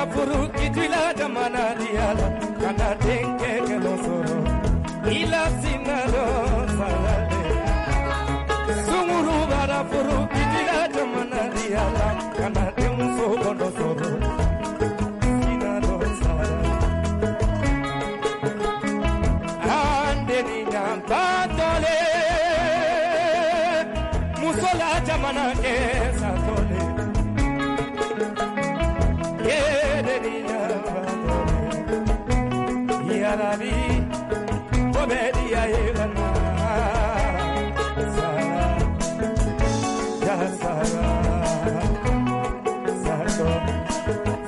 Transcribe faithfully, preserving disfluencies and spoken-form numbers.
furu kitila jamana diala kana denke ke no soro ila sinado salade sunguru bara furu kitila jamana diala kana denso kono soro sinado salade ande ni nyanta tole musola jamana ke satole Yarabi, Obedia Evana, Sara, Jasara, Sato.